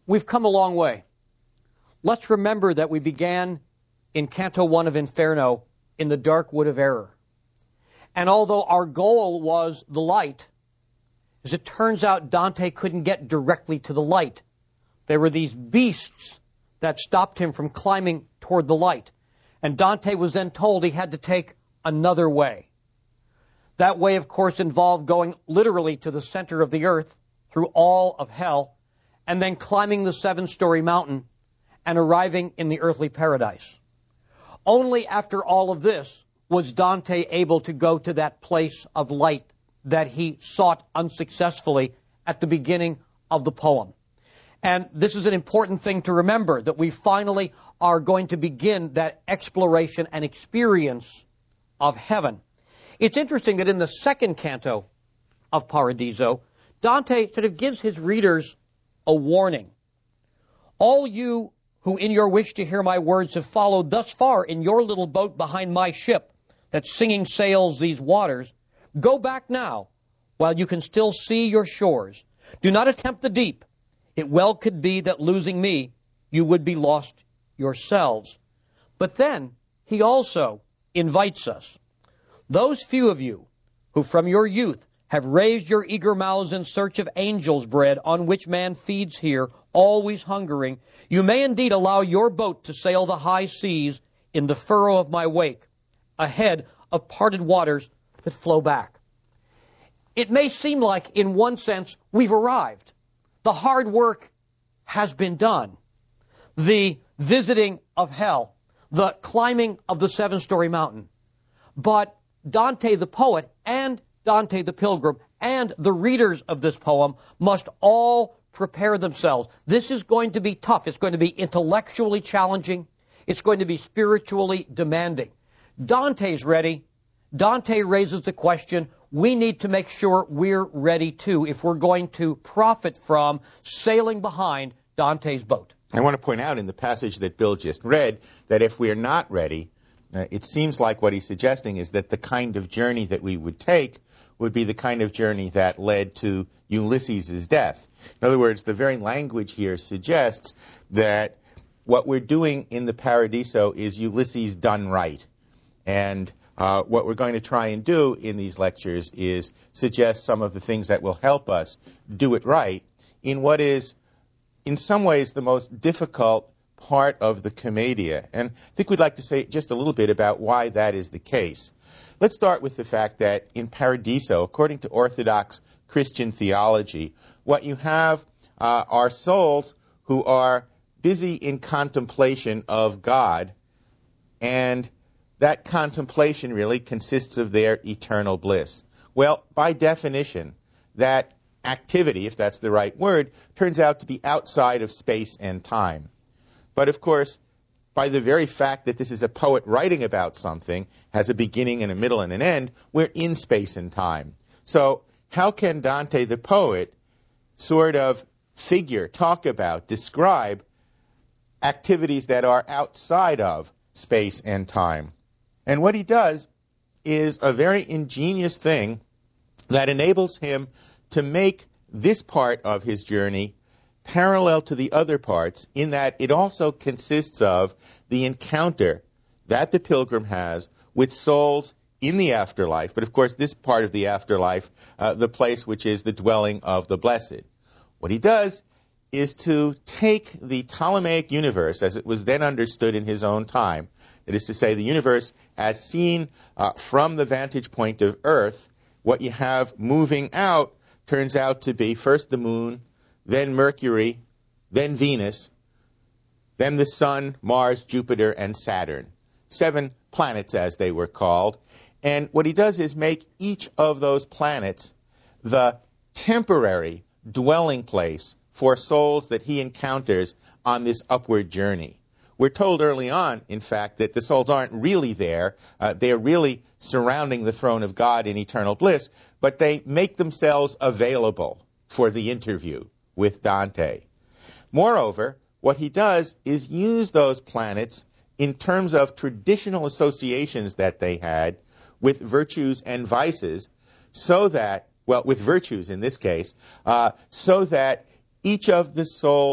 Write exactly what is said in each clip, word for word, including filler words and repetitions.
We've come a long way. Let's remember that we began in Canto one of Inferno in the dark wood of error. And although our goal was the light, as it turns out, Dante couldn't get directly to the light. There were these beasts that stopped him from climbing toward the light. And Dante was then told he had to take another way. That way, of course, involved going literally to the center of the earth, through all of hell, and then climbing the seven-story mountain and arriving in the earthly paradise. Only after all of this was Dante able to go to that place of light that he sought unsuccessfully at the beginning of the poem. And this is an important thing to remember, that we finally are going to begin that exploration and experience of heaven. It's interesting that in the second canto of Paradiso, Dante sort of gives his readers a warning. All you who in your wish to hear my words have followed thus far in your little boat behind my ship that singing sails these waters, go back now while you can still see your shores. Do not attempt the deep. It well could be that losing me, you would be lost yourselves. But then he also invites us. Those few of you who from your youth have raised your eager mouths in search of angels' bread on which man feeds here, always hungering, you may indeed allow your boat to sail the high seas in the furrow of my wake, ahead of parted waters that flow back. It may seem like, in one sense, we've arrived. The hard work has been done. The visiting of hell, the climbing of the seven-story mountain. But Dante the poet and Dante the pilgrim and the readers of this poem must all prepare themselves. This is going to be tough. It's going to be intellectually challenging. It's going to be spiritually demanding. Dante's ready. Dante raises the question, we need to make sure we're ready too if we're going to profit from sailing behind Dante's boat. I want to point out in the passage that Bill just read that if we are not ready, uh, it seems like what he's suggesting is that the kind of journey that we would take would be the kind of journey that led to Ulysses' death. In other words, the very language here suggests that what we're doing in the Paradiso is Ulysses done right. And uh, what we're going to try and do in these lectures is suggest some of the things that will help us do it right in what is, in some ways, the most difficult part of the Commedia. And I think we'd like to say just a little bit about why that is the case. Let's start with the fact that in Paradiso, according to Orthodox Christian theology, what you have uh, are souls who are busy in contemplation of God, and that contemplation really consists of their eternal bliss. Well, by definition, that activity, if that's the right word, turns out to be outside of space and time. But of course, by the very fact that this is a poet writing about something, has a beginning and a middle and an end, we're in space and time. So how can Dante the poet sort of figure, talk about, describe activities that are outside of space and time? And what he does is a very ingenious thing that enables him to make this part of his journey parallel to the other parts, in that it also consists of the encounter that the pilgrim has with souls in the afterlife, but of course this part of the afterlife, uh, the place which is the dwelling of the blessed. What he does is to take the Ptolemaic universe as it was then understood in his own time, that is to say the universe as seen uh, from the vantage point of Earth. What you have moving out turns out to be first the moon, then Mercury, then Venus, then the Sun, Mars, Jupiter, and Saturn. Seven planets, as they were called. And what he does is make each of those planets the temporary dwelling place for souls that he encounters on this upward journey. We're told early on, in fact, that the souls aren't really there. Uh, they're really surrounding the throne of God in eternal bliss, but they make themselves available for the interview with Dante. Moreover, what he does is use those planets in terms of traditional associations that they had with virtues and vices, so that, well, with virtues in this case, uh, so that each of the souls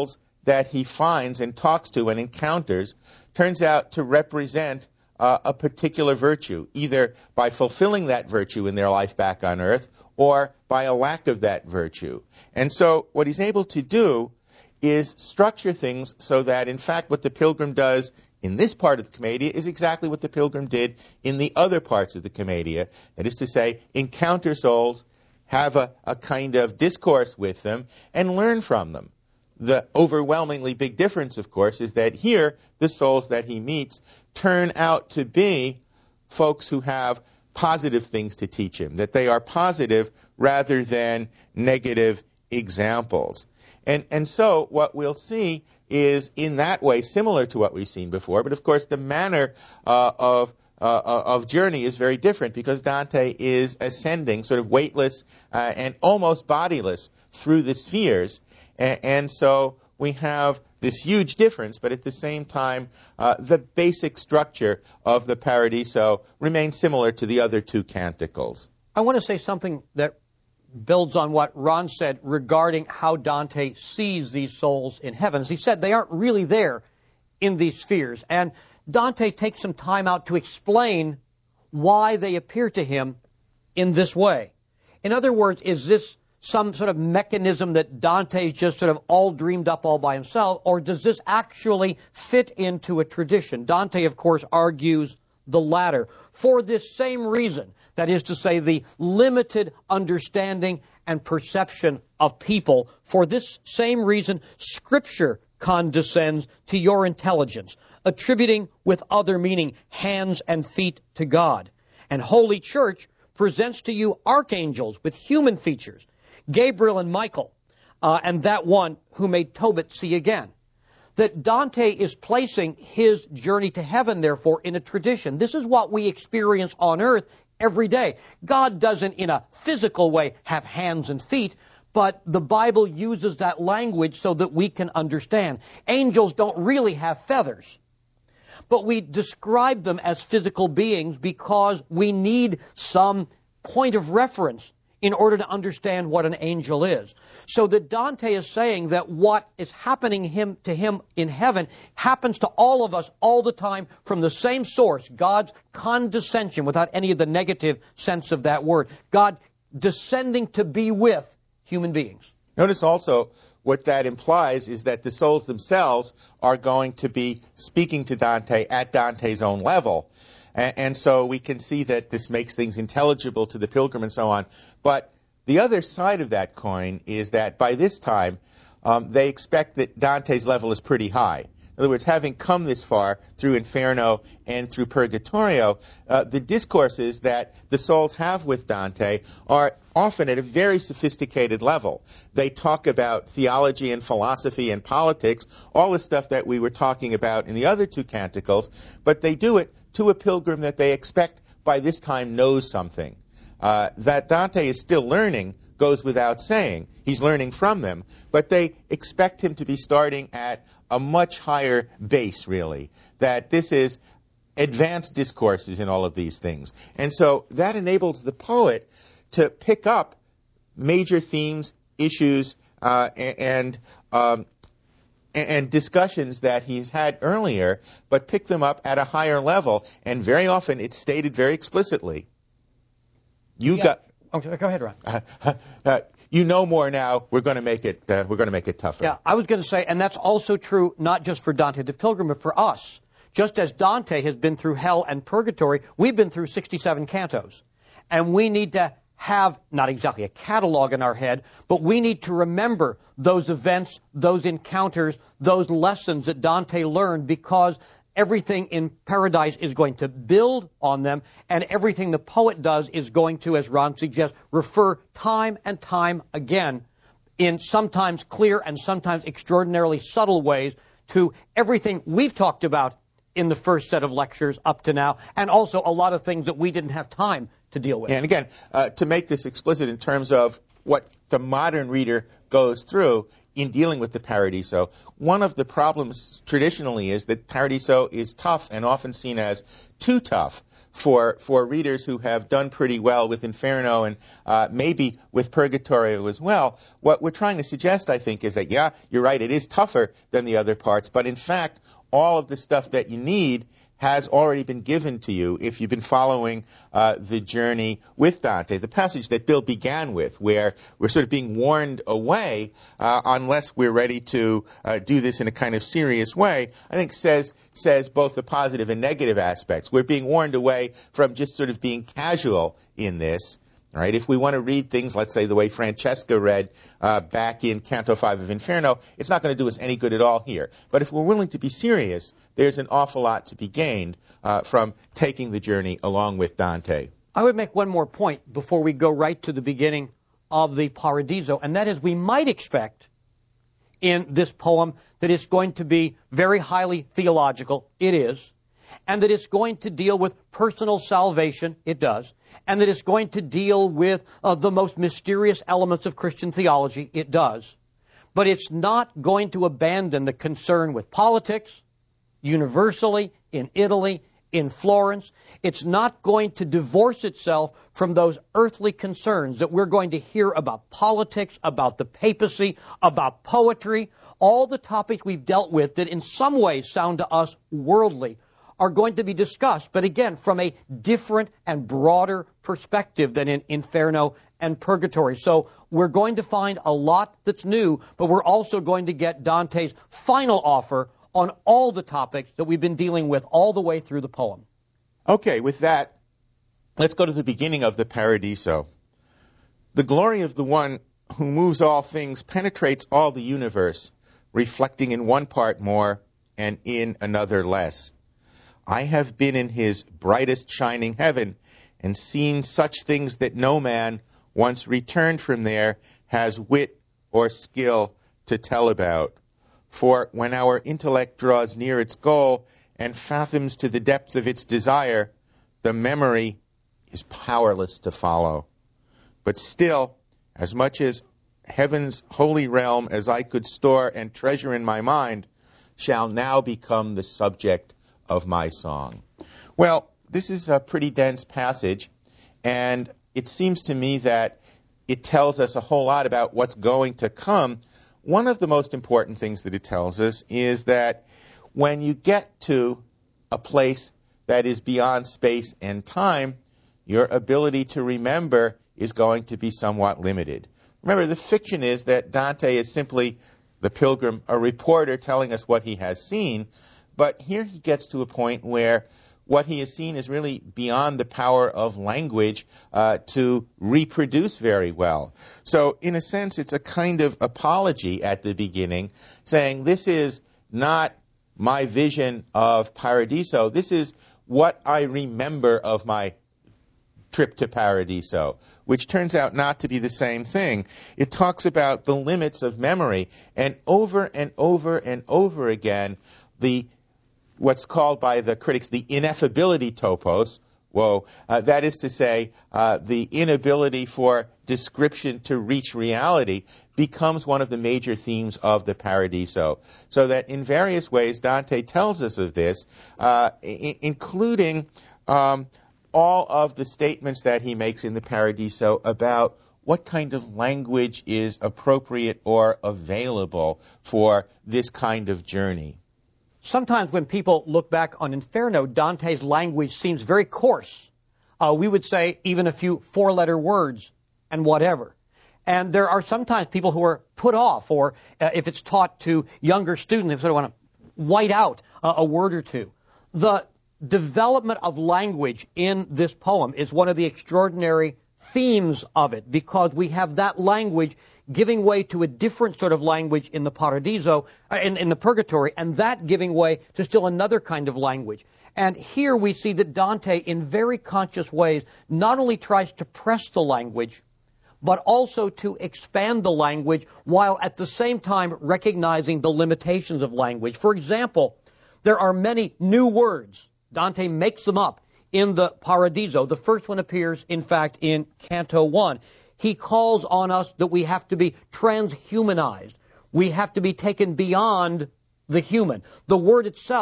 that he finds and talks to and encounters turns out to represent uh, a particular virtue, either by fulfilling that virtue in their life back on earth or by a lack of that virtue. And so what he's able to do is structure things so that, in fact, what the pilgrim does in this part of the Commedia is exactly what the pilgrim did in the other parts of the Commedia. That is to say, encounter souls, have a, a kind of discourse with them, and learn from them. The overwhelmingly big difference, of course, is that here, the souls that he meets turn out to be folks who have positive things to teach him, that they are positive rather than negative examples. And, and so what we'll see is in that way similar to what we've seen before, but of course the manner uh, of uh, of journey is very different because Dante is ascending sort of weightless uh, and almost bodiless through the spheres. And, and so we have this huge difference, but at the same time uh, the basic structure of the Paradiso remains similar to the other two canticles. I want to say something that builds on what Ron said regarding how Dante sees these souls in heaven. As he said, they aren't really there in these spheres. And Dante takes some time out to explain why they appear to him in this way. In other words, is this some sort of mechanism that Dante's just sort of all dreamed up all by himself, or does this actually fit into a tradition? Dante, of course, argues the latter, for this same reason. That is to say, the limited understanding and perception of people. For this same reason, Scripture condescends to your intelligence, attributing with other meaning hands and feet to God. And Holy Church presents to you archangels with human features, Gabriel and Michael, uh, and that one who made Tobit see again. That Dante is placing his journey to heaven, therefore, in a tradition. This is what we experience on earth every day. God doesn't, in a physical way, have hands and feet, but the Bible uses that language so that we can understand. Angels don't really have feathers, but we describe them as physical beings because we need some point of reference in order to understand what an angel is. So that Dante is saying that what is happening him, to him in heaven happens to all of us all the time from the same source, God's condescension, without any of the negative sense of that word. God descending to be with human beings. Notice also what that implies is that the souls themselves are going to be speaking to Dante at Dante's own level. And, and so we can see that this makes things intelligible to the pilgrim and so on. But the other side of that coin is that by this time, um, they expect that Dante's level is pretty high. In other words, having come this far through Inferno and through Purgatorio, uh, the discourses that the souls have with Dante are often at a very sophisticated level. They talk about theology and philosophy and politics, all the stuff that we were talking about in the other two canticles, but they do it to a pilgrim that they expect by this time knows something. Uh, that Dante is still learning goes without saying. He's learning from them, but they expect him to be starting at a much higher base, really. That this is advanced discourses in all of these things. And so that enables the poet to pick up major themes, issues, uh, and um, and discussions that he's had earlier, but pick them up at a higher level. And very often it's stated very explicitly. You yeah. got. Okay, go ahead, Ron. Uh, uh, you know more now. We're going to make it. Uh, we're going to make it tougher. Yeah, I was going to say, and that's also true not just for Dante the Pilgrim, but for us. Just as Dante has been through hell and purgatory, we've been through sixty-seven cantos, and we need to have not exactly a catalog in our head, but we need to remember those events, those encounters, those lessons that Dante learned, because everything in Paradise is going to build on them, and everything the poet does is going to, as Ron suggests, refer time and time again in sometimes clear and sometimes extraordinarily subtle ways to everything we've talked about in the first set of lectures up to now, and also a lot of things that we didn't have time to deal with. And again, uh, to make this explicit in terms of what the modern reader goes through in dealing with the Paradiso, one of the problems traditionally is that Paradiso is tough and often seen as too tough for for readers who have done pretty well with Inferno and uh, maybe with Purgatorio as well, what we're trying to suggest, I think, is that, yeah, you're right, it is tougher than the other parts, but in fact, all of the stuff that you need has already been given to you if you've been following uh, the journey with Dante. The passage that Bill began with, where we're sort of being warned away uh, unless we're ready to uh, do this in a kind of serious way, I think says says both the positive and negative aspects. We're being warned away from just sort of being casual in this. Right? If we want to read things, let's say, the way Francesca read uh, back in Canto five of Inferno, it's not going to do us any good at all here. But if we're willing to be serious, there's an awful lot to be gained uh, from taking the journey along with Dante. I would make one more point before we go right to the beginning of the Paradiso, and that is we might expect in this poem that it's going to be very highly theological. It is. And that it's going to deal with personal salvation. It does. And that it's going to deal with uh, the most mysterious elements of Christian theology. It does. But it's not going to abandon the concern with politics, universally, in Italy, in Florence. It's not going to divorce itself from those earthly concerns that we're going to hear about politics, about the papacy, about poetry, all the topics we've dealt with that in some ways sound to us worldly are going to be discussed, but again, from a different and broader perspective than in Inferno and Purgatory. So we're going to find a lot that's new, but we're also going to get Dante's final offer on all the topics that we've been dealing with all the way through the poem. Okay, with that, let's go to the beginning of the Paradiso. The glory of the one who moves all things penetrates all the universe, reflecting in one part more and in another less. I have been in his brightest shining heaven and seen such things that no man, once returned from there, has wit or skill to tell about. For when our intellect draws near its goal and fathoms to the depths of its desire, the memory is powerless to follow. But still, as much as heaven's holy realm as I could store and treasure in my mind, shall now become the subject of my song. Well, this is a pretty dense passage, and it seems to me that it tells us a whole lot about what's going to come. One of the most important things that it tells us is that when you get to a place that is beyond space and time, your ability to remember is going to be somewhat limited. Remember, the fiction is that Dante is simply the pilgrim, a reporter telling us what he has seen, but here he gets to a point where what he has seen is really beyond the power of language uh, to reproduce very well. So in a sense, it's a kind of apology at the beginning, saying this is not my vision of Paradiso. This is what I remember of my trip to Paradiso, which turns out not to be the same thing. It talks about the limits of memory, and over and over and over again, the what's called by the critics the ineffability topos, whoa, uh, that is to say, uh, the inability for description to reach reality becomes one of the major themes of the Paradiso. So that in various ways, Dante tells us of this, uh, I- including um, all of the statements that he makes in the Paradiso about what kind of language is appropriate or available for this kind of journey. Sometimes when people look back on Inferno, Dante's language seems very coarse. Uh, we would say even a few four-letter words and whatever. And there are sometimes people who are put off, or uh, if it's taught to younger students, they sort of want to white out uh, a word or two. The development of language in this poem is one of the extraordinary themes of it, because we have that language giving way to a different sort of language in the Paradiso, uh, in, in the Purgatory, and that giving way to still another kind of language. And here we see that Dante, in very conscious ways, not only tries to press the language, but also to expand the language while at the same time recognizing the limitations of language. For example, there are many new words. Dante makes them up in the Paradiso. The first one appears, in fact, in Canto one. He calls on us that we have to be transhumanized. We have to be taken beyond the human. The word itself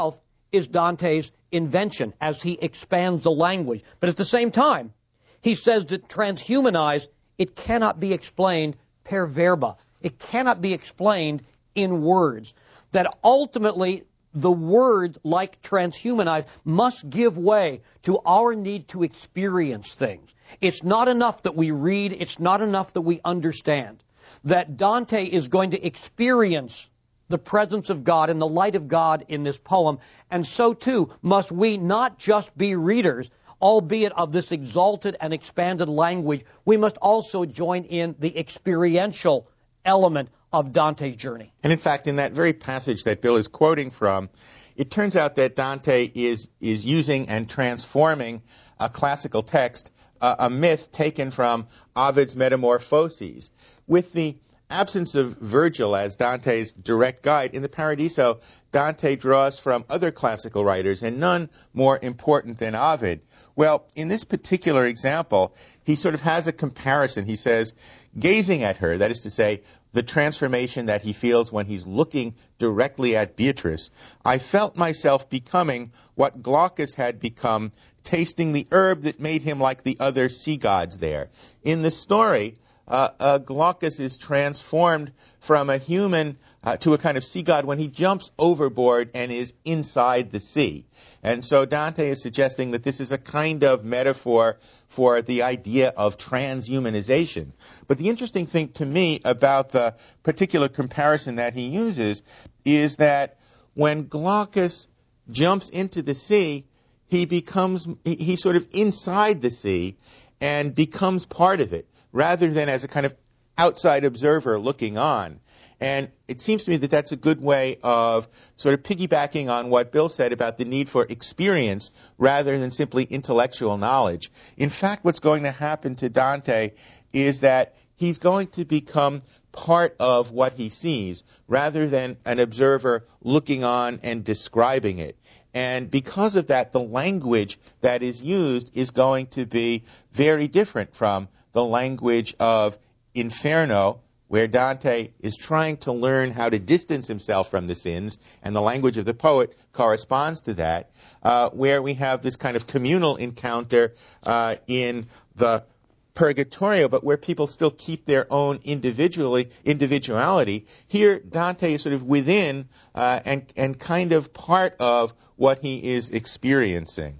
is Dante's invention as he expands the language. But at the same time, he says that transhumanize, it cannot be explained per verba. It cannot be explained in words. That ultimately the word, like transhumanize, must give way to our need to experience things. It's not enough that we read. It's not enough that we understand. That Dante is going to experience the presence of God and the light of God in this poem. And so too must we not just be readers, albeit of this exalted and expanded language. We must also join in the experiential element of Dante's journey. And in fact, in that very passage that Bill is quoting from, it turns out that Dante is, is using and transforming a classical text, uh, a myth taken from Ovid's Metamorphoses. With the absence of Virgil as Dante's direct guide, in the Paradiso, Dante draws from other classical writers, and none more important than Ovid. Well, in this particular example, he sort of has a comparison. He says, gazing at her, that is to say, the transformation that he feels when he's looking directly at Beatrice, I felt myself becoming what Glaucus had become, tasting the herb that made him like the other sea gods there. In the story, uh, uh, Glaucus is transformed from a human uh, to a kind of sea god when he jumps overboard and is inside the sea. And so Dante is suggesting that this is a kind of metaphor for the idea of transhumanization. But the interesting thing to me about the particular comparison that he uses is that when Glaucus jumps into the sea, he becomes, he, he's sort of inside the sea and becomes part of it, rather than as a kind of outside observer looking on. And it seems to me that that's a good way of sort of piggybacking on what Bill said about the need for experience rather than simply intellectual knowledge. In fact, what's going to happen to Dante is that he's going to become part of what he sees rather than an observer looking on and describing it. And because of that, the language that is used is going to be very different from the language of Inferno, where Dante is trying to learn how to distance himself from the sins, and the language of the poet corresponds to that, uh, where we have this kind of communal encounter uh, in the Purgatorio, but where people still keep their own individually individuality. Here, Dante is sort of within uh, and, and kind of part of what he is experiencing.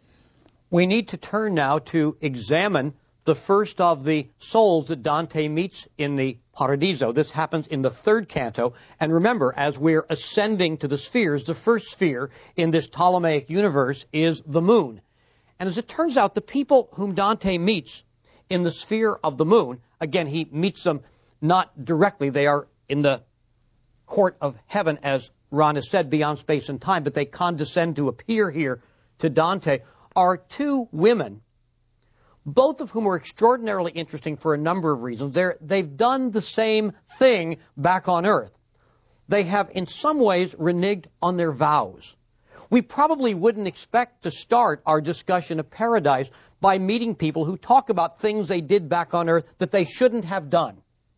We need to turn now to examine the first of the souls that Dante meets in the Paradiso. This happens in the third canto. And remember, as we're ascending to the spheres, the first sphere in this Ptolemaic universe is the moon. And as it turns out, the people whom Dante meets in the sphere of the moon, again, he meets them not directly. They are in the court of heaven, as Ron has said, beyond space and time, but they condescend to appear here to Dante, are two women, both of whom are extraordinarily interesting for a number of reasons. They're, they've done the same thing back on Earth. They have, in some ways, reneged on their vows. We probably wouldn't expect to start our discussion of paradise by meeting people who talk about things they did back on Earth that they shouldn't have done.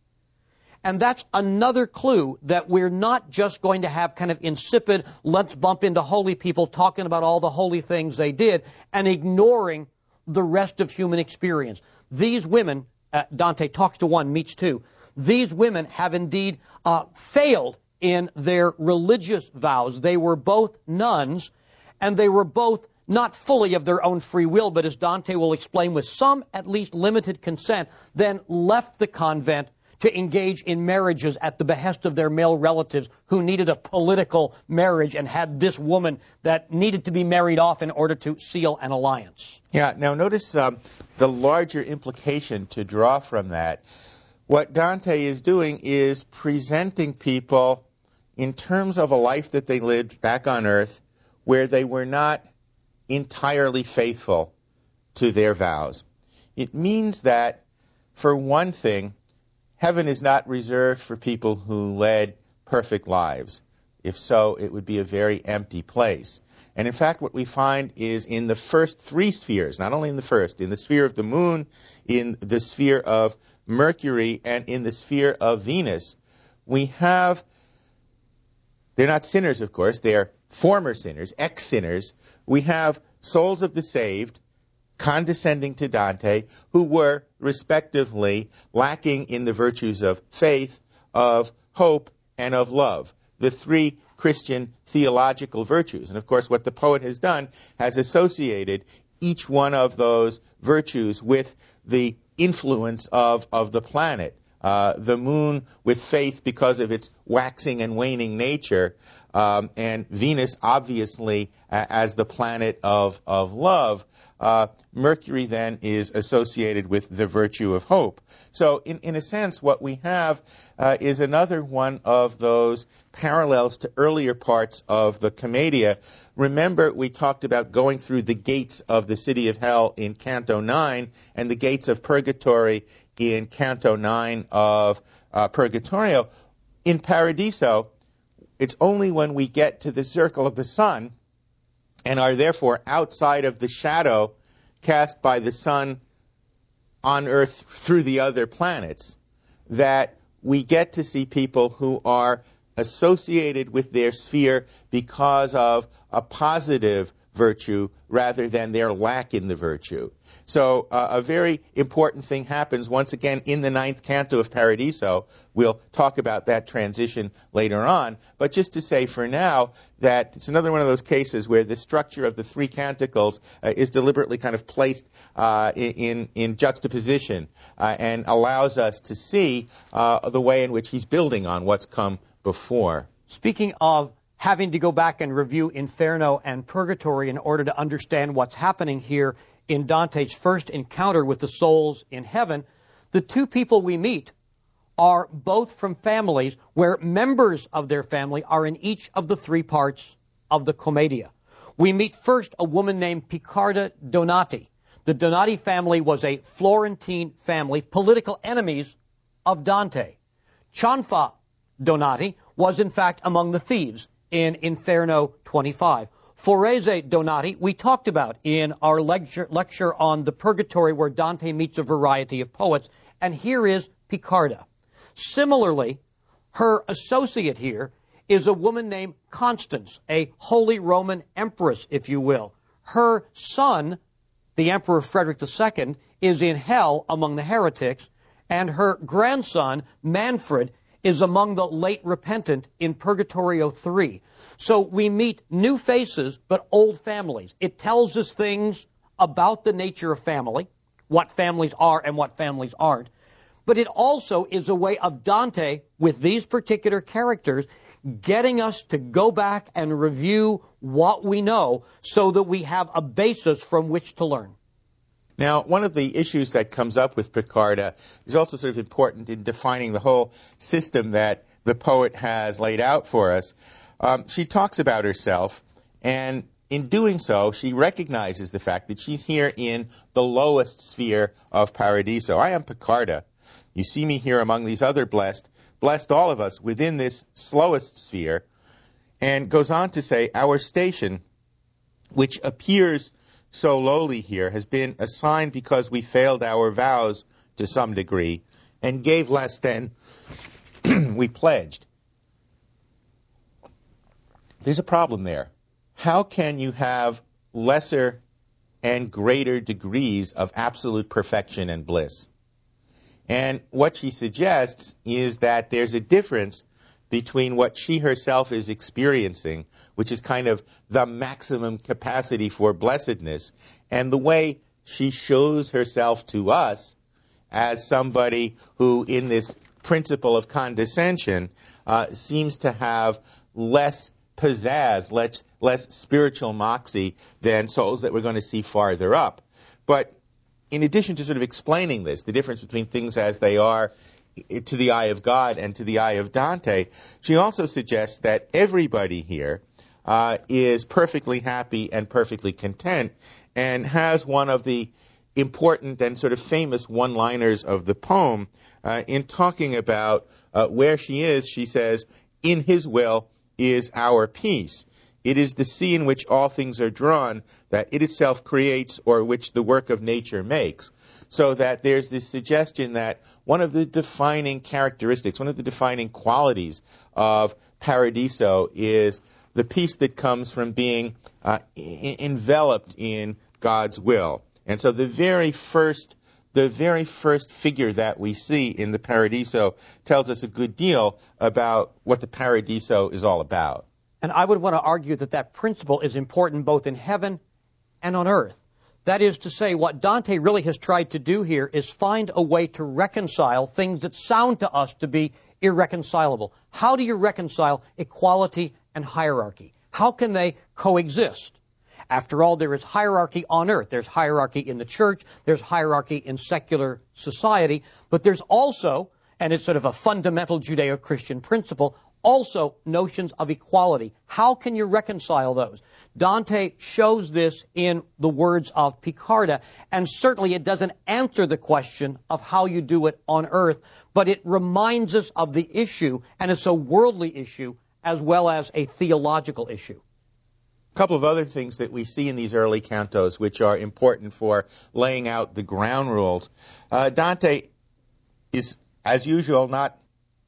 And that's another clue that we're not just going to have kind of insipid, let's bump into holy people talking about all the holy things they did and ignoring the rest of human experience. These women, uh, Dante talks to one, meets two, these women have indeed uh, failed in their religious vows. They were both nuns, and they were both not fully of their own free will, but as Dante will explain, with some at least limited consent, then left the convent to engage in marriages at the behest of their male relatives who needed a political marriage and had this woman that needed to be married off in order to seal an alliance. Yeah, now notice um, the larger implication to draw from that. What Dante is doing is presenting people in terms of a life that they lived back on Earth where they were not entirely faithful to their vows. It means that, for one thing, heaven is not reserved for people who led perfect lives. If so, it would be a very empty place. And in fact, what we find is in the first three spheres, not only in the first, in the sphere of the moon, in the sphere of Mercury, and in the sphere of Venus, we have, they're not sinners, of course, they're former sinners, ex-sinners. We have souls of the saved condescending to Dante, who were respectively lacking in the virtues of faith, of hope, and of love, the three Christian theological virtues. And of course, what the poet has done has associated each one of those virtues with the influence of, of the planet. Uh, the moon with faith because of its waxing and waning nature, um, and Venus obviously uh, as the planet of, of love. Uh, Mercury then is associated with the virtue of hope. So in, in a sense, what we have uh, is another one of those parallels to earlier parts of the Commedia. Remember, we talked about going through the gates of the city of hell in Canto nine and the gates of purgatory in Canto nine of uh, Purgatorio. In Paradiso, it's only when we get to the circle of the sun and are therefore outside of the shadow cast by the sun on Earth through the other planets that we get to see people who are associated with their sphere because of a positive virtue rather than their lack in the virtue. So uh, a very important thing happens once again in the ninth canto of Paradiso. We'll talk about that transition later on. But just to say for now that it's another one of those cases where the structure of the three canticles uh, is deliberately kind of placed uh, in, in juxtaposition uh, and allows us to see uh, the way in which he's building on what's come before. Speaking of having to go back and review Inferno and Purgatory in order to understand what's happening here in Dante's first encounter with the souls in heaven, the two people we meet are both from families where members of their family are in each of the three parts of the Commedia. We meet first a woman named Picarda Donati. The Donati family was a Florentine family, political enemies of Dante. Cianfa Donati was in fact among the thieves in Inferno twenty-five. Forese Donati we talked about in our lecture, lecture on the Purgatory, where Dante meets a variety of poets, and here is Picarda. Similarly, her associate here is a woman named Constance, a Holy Roman Empress, if you will. Her son, the Emperor Frederick the Second, is in hell among the heretics, and her grandson, Manfred, is among the late repentant in Purgatorio three. So we meet new faces, but old families. It tells us things about the nature of family, what families are and what families aren't. But it also is a way of Dante, with these particular characters, getting us to go back and review what we know so that we have a basis from which to learn. Now, one of the issues that comes up with Picarda is also sort of important in defining the whole system that the poet has laid out for us. Um, she talks about herself, and in doing so, she recognizes the fact that she's here in the lowest sphere of Paradiso. I am Picarda. You see me here among these other blessed, blessed all of us within this slowest sphere, and goes on to say, our station, which appears so lowly here, has been assigned because we failed our vows to some degree and gave less than we pledged. There's a problem there. How can you have lesser and greater degrees of absolute perfection and bliss? And what she suggests is that there's a difference between what she herself is experiencing, which is kind of the maximum capacity for blessedness, and the way she shows herself to us as somebody who, in this principle of condescension, uh, seems to have less pizzazz, less, less spiritual moxie than souls that we're going to see farther up. But in addition to sort of explaining this, the difference between things as they are to the eye of God and to the eye of Dante, she also suggests that everybody here uh, is perfectly happy and perfectly content, and has one of the important and sort of famous one-liners of the poem. Uh, in talking about uh, where she is, she says, "In his will is our peace. It is the sea in which all things are drawn, that it itself creates, or which the work of nature makes." So that there's this suggestion that one of the defining characteristics, one of the defining qualities of Paradiso is the peace that comes from being uh, I- enveloped in God's will. And so the very first the very first figure that we see in the Paradiso tells us a good deal about what the Paradiso is all about. And I would want to argue that that principle is important both in heaven and on earth. That is to say, what Dante really has tried to do here is find a way to reconcile things that sound to us to be irreconcilable. How do you reconcile equality and hierarchy? How can they coexist? After all, there is hierarchy on earth. There's hierarchy in the church. There's hierarchy in secular society. But there's also, and it's sort of a fundamental Judeo-Christian principle, also notions of equality. How can you reconcile those? Dante shows this in the words of Picarda, and certainly it doesn't answer the question of how you do it on earth, but it reminds us of the issue, and it's a worldly issue as well as a theological issue. A couple of other things that we see in these early cantos which are important for laying out the ground rules. Uh, Dante is, as usual, not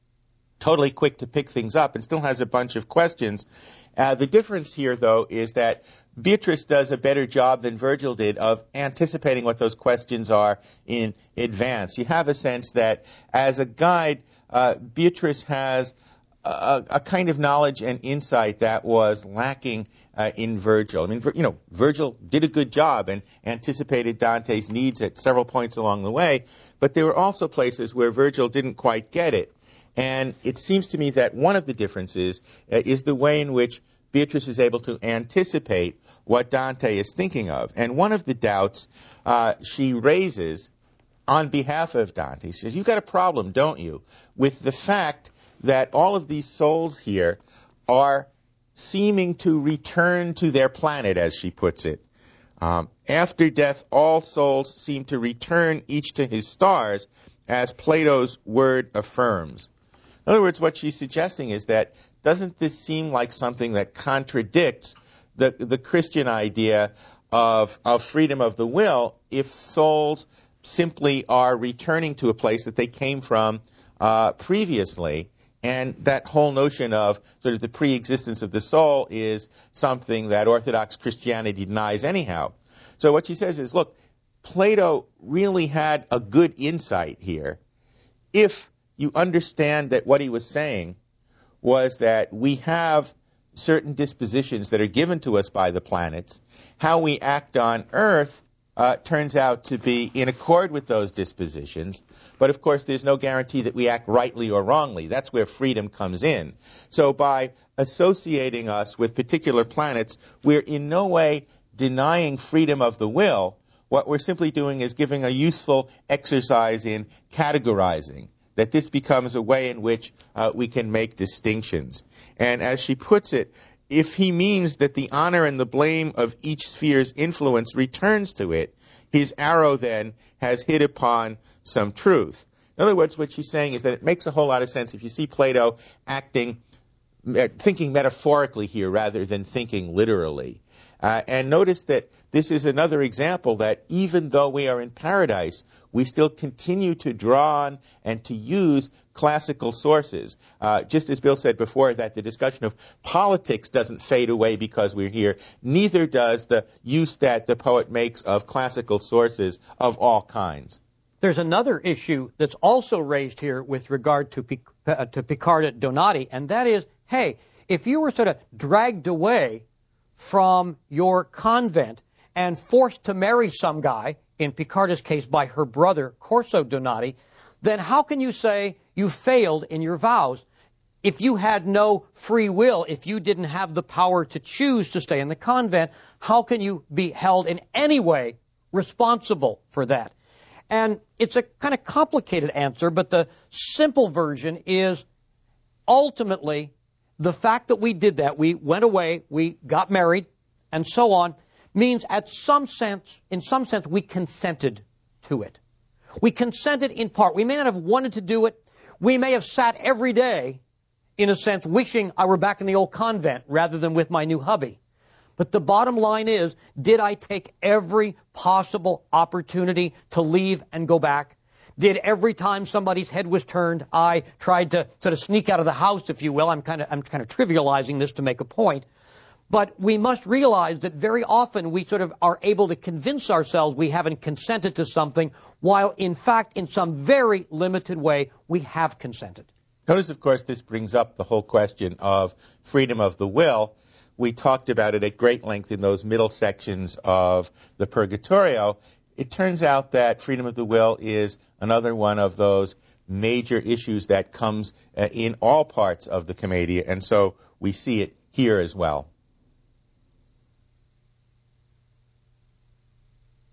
totally quick to pick things up and still has a bunch of questions. Uh, the difference here, though, is that Beatrice does a better job than Virgil did of anticipating what those questions are in advance. You have a sense that, as a guide, uh, Beatrice has a, a kind of knowledge and insight that was lacking uh, in Virgil. I mean, you know, Virgil did a good job and anticipated Dante's needs at several points along the way, but there were also places where Virgil didn't quite get it. And it seems to me that one of the differences uh, is the way in which Beatrice is able to anticipate what Dante is thinking of. And one of the doubts uh, she raises on behalf of Dante, she says, you've got a problem, don't you, with the fact that all of these souls here are seeming to return to their planet, as she puts it. Um, after death, all souls seem to return each to his stars, as Plato's word affirms. In other words, what she's suggesting is that doesn't this seem like something that contradicts the, the Christian idea of, of freedom of the will if souls simply are returning to a place that they came from uh, previously, and that whole notion of sort of the pre-existence of the soul is something that Orthodox Christianity denies anyhow. So what she says is, look, Plato really had a good insight here if you understand that what he was saying was that we have certain dispositions that are given to us by the planets. How we act on Earth uh, turns out to be in accord with those dispositions. But, of course, there's no guarantee that we act rightly or wrongly. That's where freedom comes in. So by associating us with particular planets, we're in no way denying freedom of the will. What we're simply doing is giving a useful exercise in categorizing, that this becomes a way in which uh, we can make distinctions. And as she puts it, if he means that the honor and the blame of each sphere's influence returns to it, his arrow then has hit upon some truth. In other words, what she's saying is that it makes a whole lot of sense if you see Plato acting, thinking metaphorically here rather than thinking literally. Uh, and notice that this is another example that even though we are in paradise, we still continue to draw on and to use classical sources. Uh, just as Bill said before, that the discussion of politics doesn't fade away because we're here, neither does the use that the poet makes of classical sources of all kinds. There's another issue that's also raised here with regard to, Pic- uh, to Picarda Donati, and that is, hey, if you were sort of dragged away from your convent and forced to marry some guy, in Picarda's case by her brother, Corso Donati, then how can you say you failed in your vows? If you had no free will, if you didn't have the power to choose to stay in the convent, how can you be held in any way responsible for that? And it's a kind of complicated answer, but the simple version is ultimately the fact that we did that, we went away, we got married, and so on, means at some sense, in some sense, we consented to it. We consented in part. We may not have wanted to do it. We may have sat every day, in a sense, wishing I were back in the old convent rather than with my new hubby. But the bottom line is, did I take every possible opportunity to leave and go back? Did every time somebody's head was turned, I tried to sort of sneak out of the house, if you will. I'm kind of I'm kind of trivializing this to make a point. But we must realize that very often we sort of are able to convince ourselves we haven't consented to something, while in fact, in some very limited way, we have consented. Notice, of course, this brings up the whole question of freedom of the will. We talked about it at great length in those middle sections of the Purgatorio. It turns out that freedom of the will is another one of those major issues that comes uh, in all parts of the Commedia, and so we see it here as well.